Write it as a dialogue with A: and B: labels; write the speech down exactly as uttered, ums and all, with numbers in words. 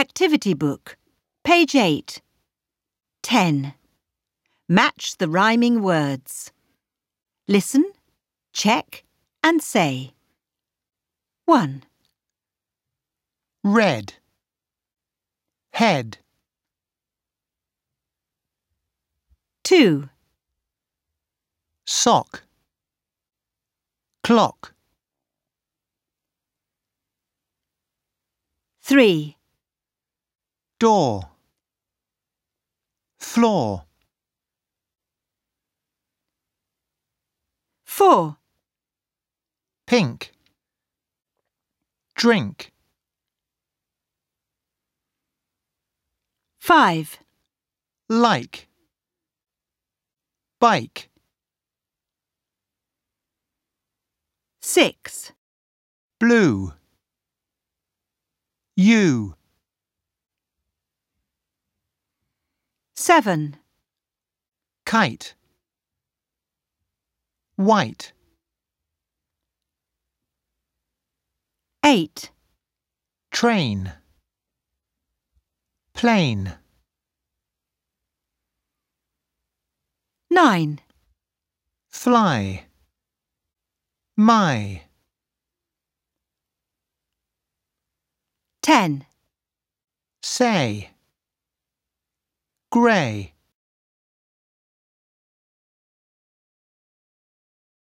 A: Activity book, page eight. ten. Match the rhyming words. Listen, check and say. one.
B: Red. Head.
A: two.
B: Sock. Clock.
A: three.
B: Door. Floor.
A: four.
B: Pink. Drink.
A: five.
B: Like. Bike.
A: six.
B: Blue. You.
A: seven.
B: Kite. White.
A: eight.
B: Train. Plane.
A: nine.
B: Fly. My.
A: ten.
B: Say. Grey.